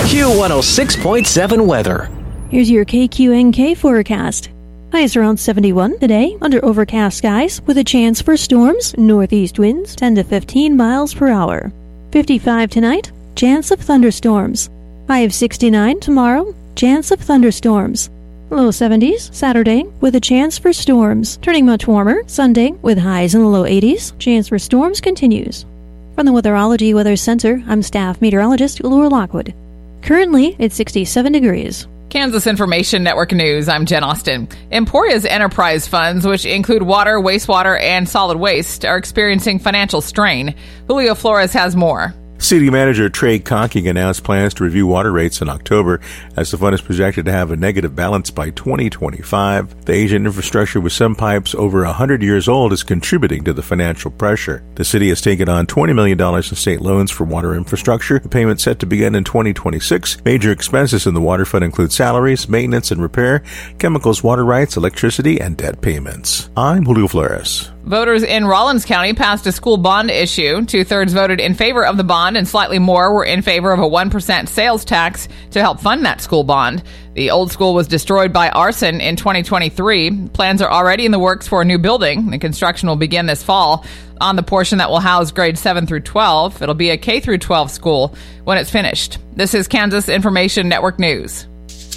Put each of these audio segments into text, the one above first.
Q106.7 weather. Here's your KQNK forecast. Highs around 71 today, under overcast skies, with a chance for storms, northeast winds 10 to 15 miles per hour. 55 tonight, chance of thunderstorms. High of 69 tomorrow, chance of thunderstorms. Low 70s Saturday, with a chance for storms. Turning much warmer Sunday, with highs in the low 80s. Chance for storms continues. From the Weatherology Weather Center, I'm staff meteorologist Laura Lockwood. Currently, it's 67 degrees. Kansas Information Network News, I'm Jen Austin. Emporia's enterprise funds, which include water, wastewater, and solid waste, are experiencing financial strain. Julio Flores has more. City Manager Trey Conking announced plans to review water rates in October as the fund is projected to have a negative balance by 2025. The aging infrastructure with some pipes over 100 years old is contributing to the financial pressure. The city has taken on $20 million in state loans for water infrastructure. The payment set to begin in 2026. Major expenses in the water fund include salaries, maintenance and repair, chemicals, water rights, electricity, and debt payments. I'm Julio Flores. Voters in Rollins County passed a school bond issue. 2/3 voted in favor of the bond, and slightly more were in favor of a 1% sales tax to help fund that school bond. The old school was destroyed by arson in 2023. Plans are already in the works for a new building. The construction will begin this fall on the portion that will house grades 7 through 12. It'll be a K through 12 school when it's finished. This is Kansas Information Network News.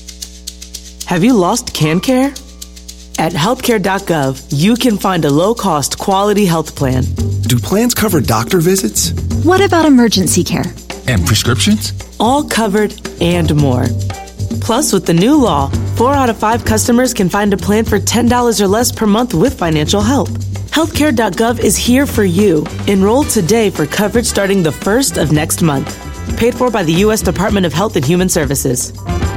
Have you lost CanCare? At healthcare.gov, you can find a low-cost, quality health plan. Do plans cover doctor visits? What about emergency care? And prescriptions? All covered and more. Plus, with the new law, 4 out of 5 customers can find a plan for $10 or less per month with financial help. Healthcare.gov is here for you. Enroll today for coverage starting the 1st of next month. Paid for by the U.S. Department of Health and Human Services.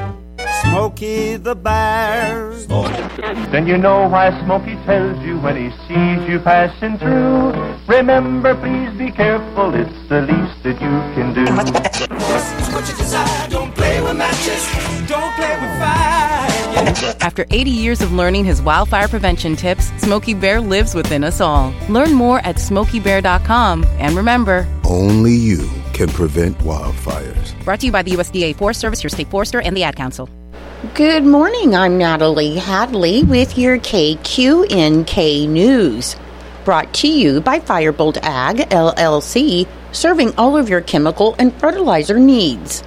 Smokey the Bear. Then you know why Smokey tells you when he sees you passing through. Remember, please be careful, it's the least that you can do. What you desire, don't play with matches, don't play with fire. After 80 years of learning his wildfire prevention tips, Smokey Bear lives within us all. Learn more at SmokeyBear.com. And remember, only you can prevent wildfires. Brought to you by the USDA Forest Service, your state forester, and the Ad Council. Good morning, I'm Natalie Hadley with your KQNK News. Brought to you by Firebolt Ag, LLC, serving all of your chemical and fertilizer needs.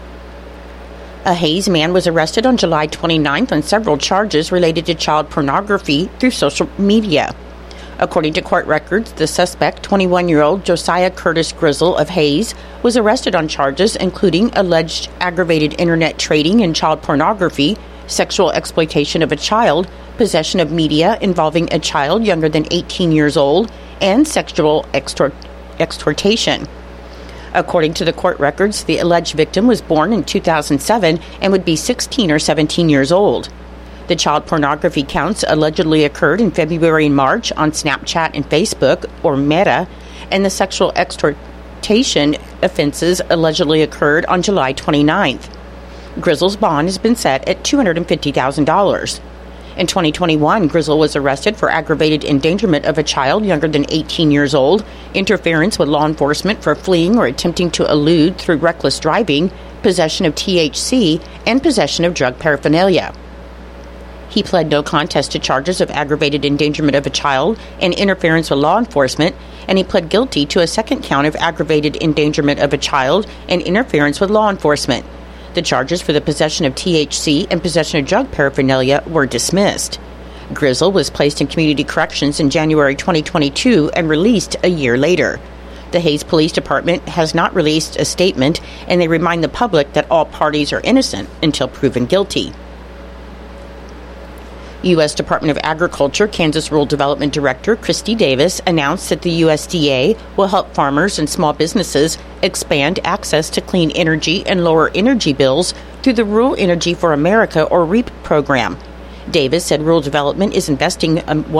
A Hayes man was arrested on July 29th on several charges related to child pornography through social media. According to court records, the suspect, 21-year-old Josiah Curtis Grizzle of Hayes, was arrested on charges including alleged aggravated internet trading in child pornography, sexual exploitation of a child, possession of media involving a child younger than 18 years old, and sexual extortation. According to the court records, the alleged victim was born in 2007 and would be 16 or 17 years old. The child pornography counts allegedly occurred in February and March on Snapchat and Facebook, or Meta, and the sexual extortation offenses allegedly occurred on July 29th. Grizzle's bond has been set at $250,000. In 2021, Grizzle was arrested for aggravated endangerment of a child younger than 18 years old, interference with law enforcement for fleeing or attempting to elude through reckless driving, possession of THC, and possession of drug paraphernalia. He pled no contest to charges of aggravated endangerment of a child and interference with law enforcement, and he pled guilty to a second count of aggravated endangerment of a child and interference with law enforcement. The charges for the possession of THC and possession of drug paraphernalia were dismissed. Grizzle was placed in community corrections in January 2022 and released a year later. The Hayes Police Department has not released a statement, and they remind the public that all parties are innocent until proven guilty. U.S. Department of Agriculture, Kansas Rural Development Director Christy Davis announced that the USDA will help farmers and small businesses expand access to clean energy and lower energy bills through the Rural Energy for America, or REAP program. Davis said rural development is investing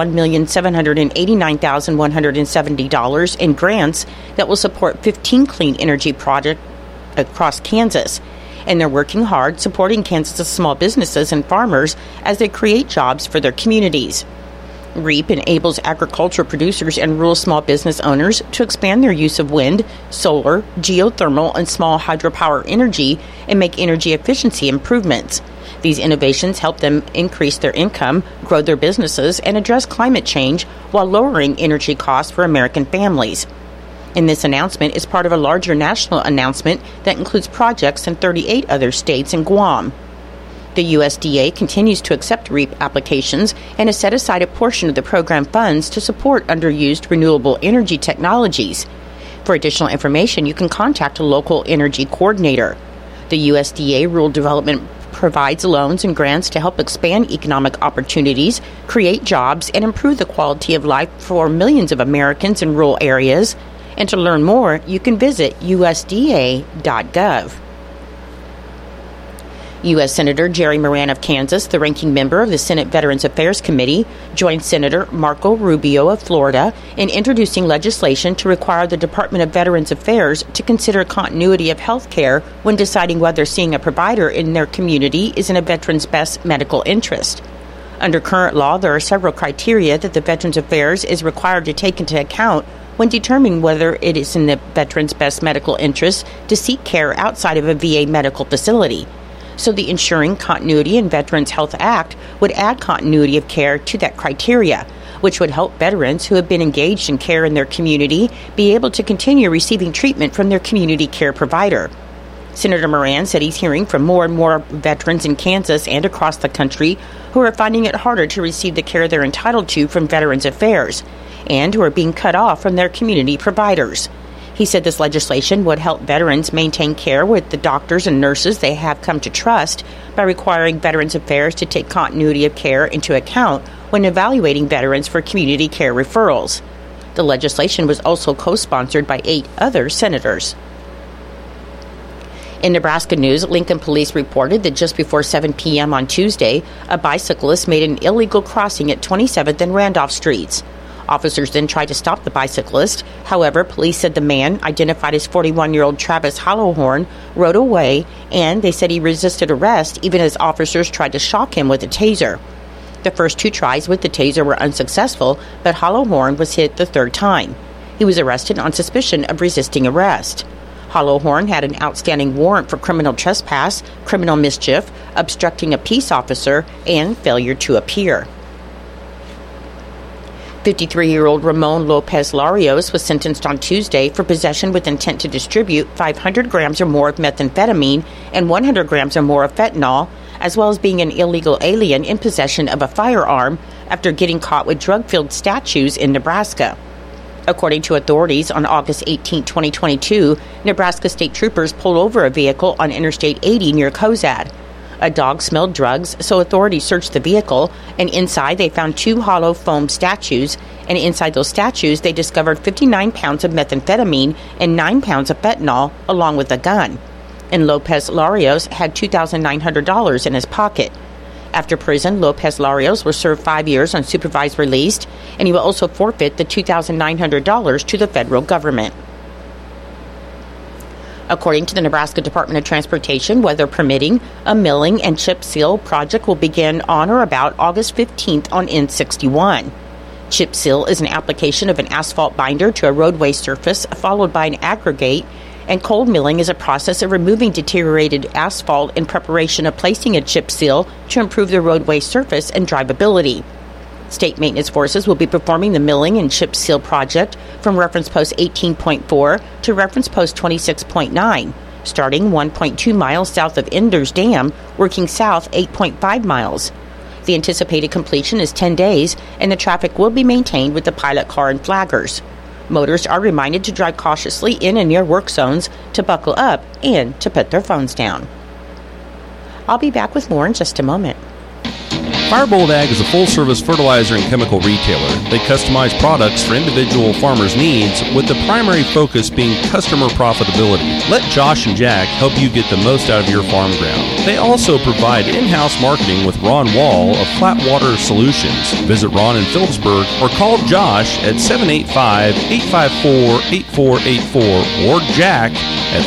$1,789,170 in grants that will support 15 clean energy projects across Kansas. And they're working hard supporting Kansas' small businesses and farmers as they create jobs for their communities. REAP enables agriculture producers and rural small business owners to expand their use of wind, solar, geothermal, and small hydropower energy and make energy efficiency improvements. These innovations help them increase their income, grow their businesses, and address climate change while lowering energy costs for American families. And this announcement is part of a larger national announcement that includes projects in 38 other states and Guam. The USDA continues to accept REAP applications and has set aside a portion of the program funds to support underused renewable energy technologies. For additional information, you can contact a local energy coordinator. The USDA Rural Development provides loans and grants to help expand economic opportunities, create jobs, and improve the quality of life for millions of Americans in rural areas. And to learn more, you can visit usda.gov. U.S. Senator Jerry Moran of Kansas, the ranking member of the Senate Veterans Affairs Committee, joined Senator Marco Rubio of Florida in introducing legislation to require the Department of Veterans Affairs to consider continuity of health care when deciding whether seeing a provider in their community is in a veteran's best medical interest. Under current law, there are several criteria that the Veterans Affairs is required to take into account when determining whether it is in the veteran's best medical interest to seek care outside of a VA medical facility. So the Ensuring Continuity in Veterans Health Act would add continuity of care to that criteria, which would help veterans who have been engaged in care in their community be able to continue receiving treatment from their community care provider. Senator Moran said he's hearing from more and more veterans in Kansas and across the country who are finding it harder to receive the care they're entitled to from Veterans Affairs and who are being cut off from their community providers. He said this legislation would help veterans maintain care with the doctors and nurses they have come to trust by requiring Veterans Affairs to take continuity of care into account when evaluating veterans for community care referrals. The legislation was also co-sponsored by 8 other senators. In Nebraska news, Lincoln police reported that just before 7 p.m. on Tuesday, a bicyclist made an illegal crossing at 27th and Randolph Streets. Officers then tried to stop the bicyclist. However, police said the man, identified as 41-year-old Travis Hollowhorn, rode away, and they said he resisted arrest even as officers tried to shock him with a taser. The first 2 tries with the taser were unsuccessful, but Hollowhorn was hit the 3rd time. He was arrested on suspicion of resisting arrest. Hollowhorn had an outstanding warrant for criminal trespass, criminal mischief, obstructing a peace officer, and failure to appear. 53-year-old Ramon Lopez Larios was sentenced on Tuesday for possession with intent to distribute 500 grams or more of methamphetamine and 100 grams or more of fentanyl, as well as being an illegal alien in possession of a firearm after getting caught with drug-filled statues in Nebraska. According to authorities, on August 18, 2022, Nebraska state troopers pulled over a vehicle on Interstate 80 near Cozad. A dog smelled drugs, so authorities searched the vehicle, and inside they found 2 hollow foam statues, and inside those statues they discovered 59 pounds of methamphetamine and 9 pounds of fentanyl, along with a gun. And Lopez Larios had $2,900 in his pocket. After prison, Lopez Larios will serve 5 years on supervised release, and he will also forfeit the $2,900 to the federal government. According to the Nebraska Department of Transportation, weather permitting, a milling and chip seal project will begin on or about August 15th on N61. Chip seal is an application of an asphalt binder to a roadway surface followed by an aggregate, and cold milling is a process of removing deteriorated asphalt in preparation of placing a chip seal to improve the roadway surface and drivability. State maintenance forces will be performing the milling and chip seal project from reference post 18.4 to reference post 26.9, starting 1.2 miles south of Enders Dam, working south 8.5 miles. The anticipated completion is 10 days, and the traffic will be maintained with the pilot car and flaggers. Motorists are reminded to drive cautiously in and near work zones, to buckle up, and to put their phones down. I'll be back with more in just a moment. Firebolt Ag is a full-service fertilizer and chemical retailer. They customize products for individual farmers' needs, with the primary focus being customer profitability. Let Josh and Jack help you get the most out of your farm ground. They also provide in-house marketing with Ron Wall of Flatwater Solutions. Visit Ron in Phillipsburg or call Josh at 785-854-8484 or Jack at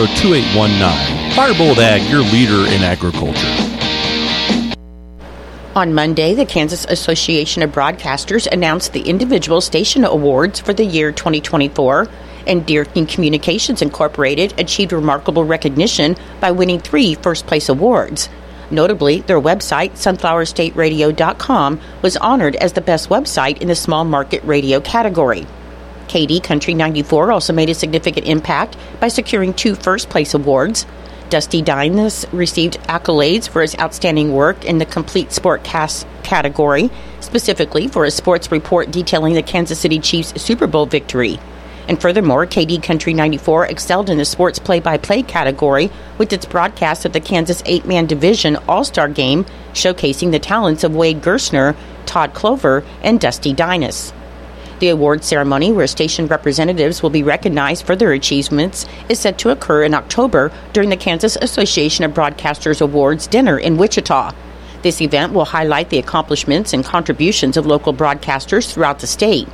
308-840-2819. Firebolt Ag, your leader in agriculture. On Monday, the Kansas Association of Broadcasters announced the individual station awards for the year 2024, and Deer King Communications Incorporated achieved remarkable recognition by winning 3 first-place awards. Notably, their website, sunflowerstateradio.com, was honored as the best website in the small market radio category. KD Country 94 also made a significant impact by securing 2 first-place awards. Dusty Dyness received accolades for his outstanding work in the complete sportcast category, specifically for a sports report detailing the Kansas City Chiefs Super Bowl victory. And furthermore, KD Country 94 excelled in the sports play-by-play category with its broadcast of the Kansas 8-man division All-Star Game, showcasing the talents of Wade Gerstner, Todd Clover, and Dusty Dyness. The award ceremony, where station representatives will be recognized for their achievements, is set to occur in October during the Kansas Association of Broadcasters Awards dinner in Wichita. This event will highlight the accomplishments and contributions of local broadcasters throughout the state.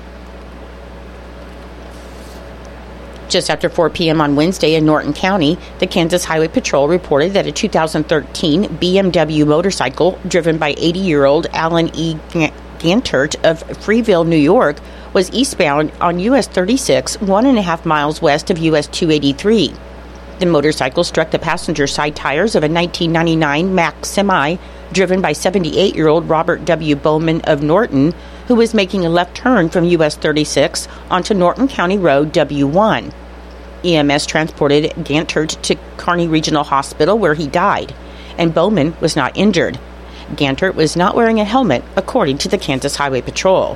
Just after 4 p.m. on Wednesday in Norton County, the Kansas Highway Patrol reported that a 2013 BMW motorcycle driven by 80-year-old Alan E. Gantert of Freeville, New York, was eastbound on US 36, 1.5 miles west of US 283. The motorcycle struck the passenger side tires of a 1999 Mack Semi driven by 78-year-old Robert W. Bowman of Norton, who was making a left turn from US 36 onto Norton County Road W1. EMS transported Gantert to Kearney Regional Hospital, where he died, and Bowman was not injured. Gantert was not wearing a helmet, according to the Kansas Highway Patrol.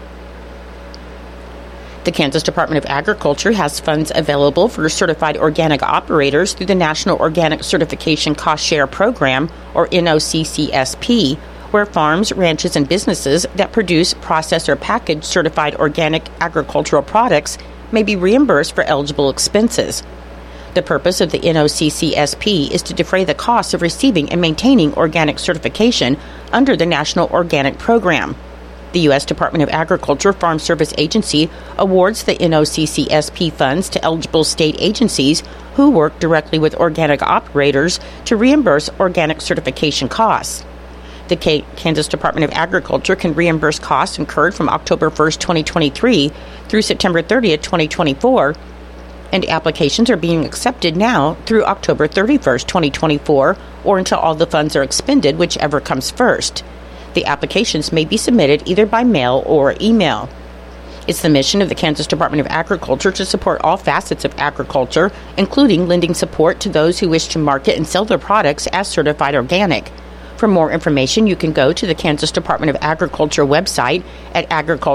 The Kansas Department of Agriculture has funds available for certified organic operators through the National Organic Certification Cost Share Program, or NOCCSP, where farms, ranches, and businesses that produce, process, or package certified organic agricultural products may be reimbursed for eligible expenses. The purpose of the NOCCSP is to defray the costs of receiving and maintaining organic certification under the National Organic Program. The U.S. Department of Agriculture Farm Service Agency awards the NOCCSP funds to eligible state agencies who work directly with organic operators to reimburse organic certification costs. The Kansas Department of Agriculture can reimburse costs incurred from October 1, 2023 through September 30, 2024, and applications are being accepted now through October 31st, 2024, or until all the funds are expended, whichever comes first. The applications may be submitted either by mail or email. It's the mission of the Kansas Department of Agriculture to support all facets of agriculture, including lending support to those who wish to market and sell their products as certified organic. For more information, you can go to the Kansas Department of Agriculture website at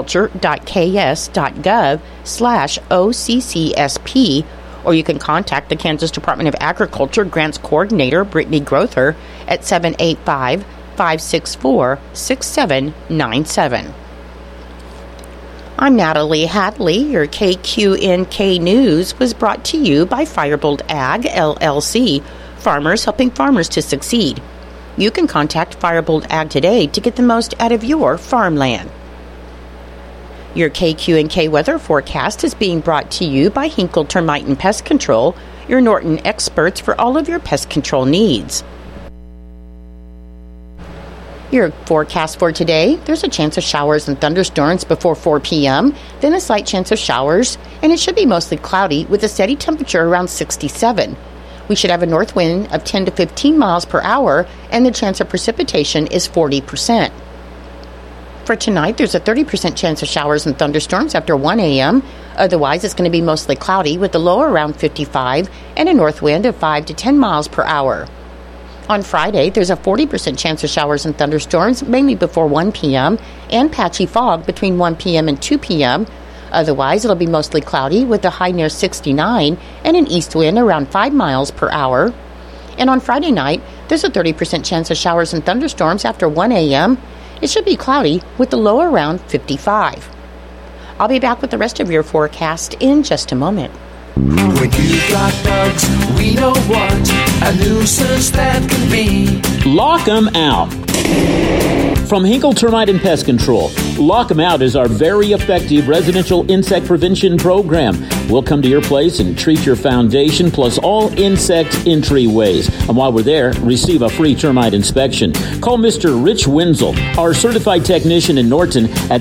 agriculture.ks.gov/OCCSP, or you can contact the Kansas Department of Agriculture Grants Coordinator, Brittany Grother, at 785-564-6797. I'm Natalie Hadley. Your KQNK News was brought to you by Firebolt Ag, LLC, farmers helping farmers to succeed. You can contact Firebolt Ag today to get the most out of your farmland. Your KQNK weather forecast is being brought to you by Hinkle Termite and Pest Control, your Norton experts for all of your pest control needs. Your forecast for today: there's a chance of showers and thunderstorms before 4 p.m., then a slight chance of showers, and it should be mostly cloudy with a steady temperature around 67. We should have a north wind of 10 to 15 miles per hour, and the chance of precipitation is 40%. For tonight, there's a 30% chance of showers and thunderstorms after 1 a.m. Otherwise, it's going to be mostly cloudy with a low around 55 and a north wind of 5 to 10 miles per hour. On Friday, there's a 40% chance of showers and thunderstorms, mainly before 1 p.m., and patchy fog between 1 p.m. and 2 p.m., Otherwise, it'll be mostly cloudy with a high near 69 and an east wind around 5 miles per hour. And on Friday night, there's a 30% chance of showers and thunderstorms after 1 a.m. It should be cloudy with the low around 55. I'll be back with the rest of your forecast in just a moment. When you've got bugs, we know what a nuisance that can be. Lock 'em out. From Hinkle Termite and Pest Control, Lock 'em Out is our very effective residential insect prevention program. We'll come to your place and treat your foundation plus all insect entryways. And while we're there, receive a free termite inspection. Call Mr. Rich Wenzel, our certified technician in Norton, at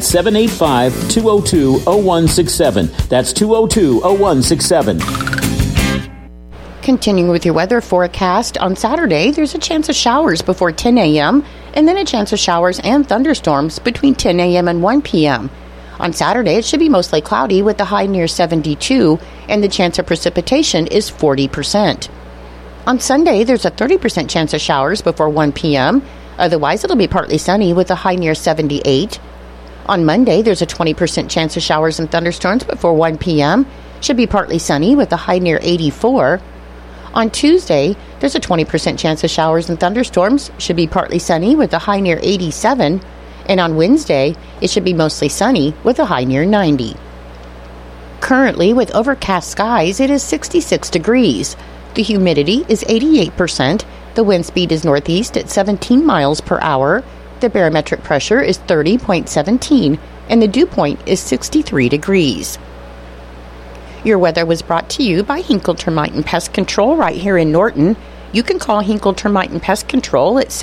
785-202-0167. That's 202-0167. Continuing with your weather forecast, on Saturday, there's a chance of showers before 10 a.m., and then a chance of showers and thunderstorms between 10 a.m. and 1 p.m. On Saturday, it should be mostly cloudy with a high near 72, and the chance of precipitation is 40%. On Sunday, there's a 30% chance of showers before 1 p.m. Otherwise, it'll be partly sunny with a high near 78. On Monday, there's a 20% chance of showers and thunderstorms before 1 p.m. Should be partly sunny with a high near 84. On Tuesday, there's a 20% chance of showers and thunderstorms. Should be partly sunny with a high near 87. And on Wednesday, it should be mostly sunny with a high near 90. Currently, with overcast skies, it is 66 degrees. The humidity is 88%. The wind speed is northeast at 17 miles per hour. The barometric pressure is 30.17, and the dew point is 63 degrees. Your weather was brought to you by Hinkle Termite and Pest Control right here in Norton. You can call Hinkle Termite and Pest Control at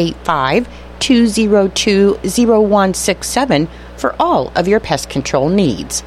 785-202-0167 for all of your pest control needs.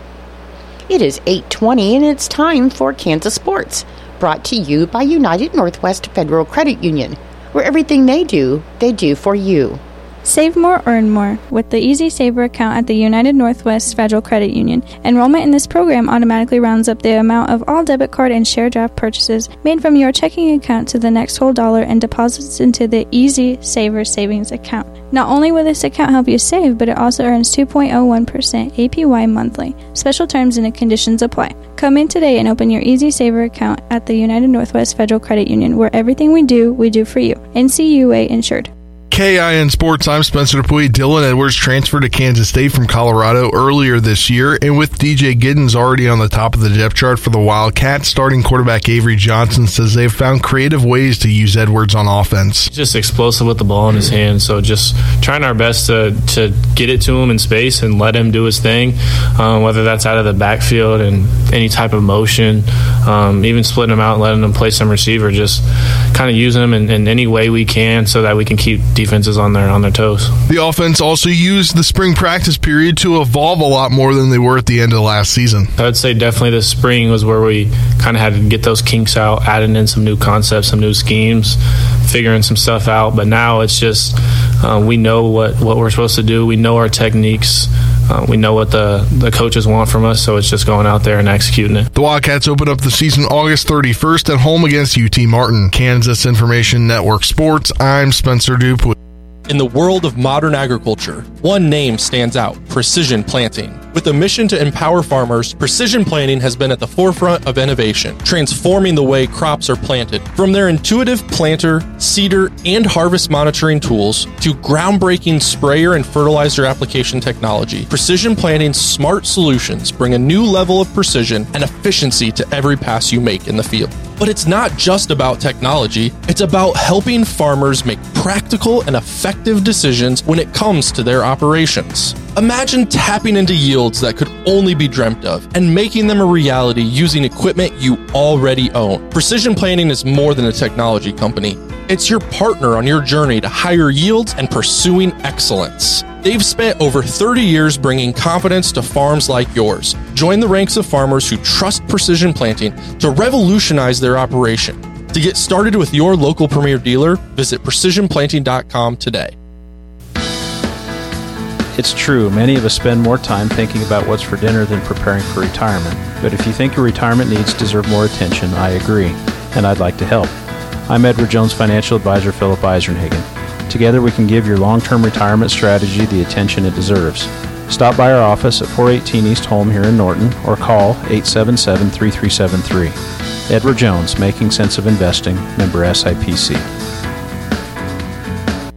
It is 8:20 and it's time for Kansas Sports, brought to you by United Northwest Federal Credit Union, where everything they do for you. Save more, earn more with the Easy Saver account at the United Northwest Federal Credit Union. Enrollment in this program automatically rounds up the amount of all debit card and share draft purchases made from your checking account to the next whole dollar and deposits into the Easy Saver savings account. Not only will this account help you save, but it also earns 2.01% APY monthly. Special terms and conditions apply. Come in today and open your Easy Saver account at the United Northwest Federal Credit Union, where everything we do for you. NCUA insured. KIN Sports, I'm Spencer Dupuy. Dylan Edwards transferred to Kansas State from Colorado earlier this year, and with DJ Giddens already on the top of the depth chart for the Wildcats, starting quarterback Avery Johnson says they've found creative ways to use Edwards on offense. Just explosive with the ball in his hand, so just trying our best to get it to him in space and let him do his thing, whether that's out of the backfield and any type of motion, even splitting him out and letting him play some receiver, just kind of using him in any way we can so that we can keep defenses on their toes. The offense also used the spring practice period to evolve a lot more than they were at the end of last season. I would say definitely the spring was where we kind of had to get those kinks out, adding in some new concepts, some new schemes, figuring some stuff out. But now it's just we know what we're supposed to do. We know our techniques. We know what the coaches want from us, so it's just going out there and executing it. The Wildcats open up the season August 31st at home against UT Martin. Kansas Information Network Sports, I'm Spencer Dupuy. In the world of modern agriculture, one name stands out: Precision Planting. With a mission to empower farmers, Precision Planting has been at the forefront of innovation, transforming the way crops are planted. From their intuitive planter, seeder, and harvest monitoring tools to groundbreaking sprayer and fertilizer application technology, Precision Planting's smart solutions bring a new level of precision and efficiency to every pass you make in the field. But it's not just about technology, it's about helping farmers make practical and effective decisions when it comes to their operations. Imagine tapping into yields that could only be dreamt of and making them a reality using equipment you already own. Precision Planting is more than a technology company. It's your partner on your journey to higher yields and pursuing excellence. They've spent over 30 years bringing confidence to farms like yours. Join the ranks of farmers who trust Precision Planting to revolutionize their operation. To get started with your local Premier dealer, visit precisionplanting.com today. It's true, many of us spend more time thinking about what's for dinner than preparing for retirement. But if you think your retirement needs deserve more attention, I agree, and I'd like to help. I'm Edward Jones Financial Advisor Philip Eisenhagen. Together we can give your long-term retirement strategy the attention it deserves. Stop by our office at 418 East Holm here in Norton or call 877-3373. Edward Jones, Making Sense of Investing, member SIPC.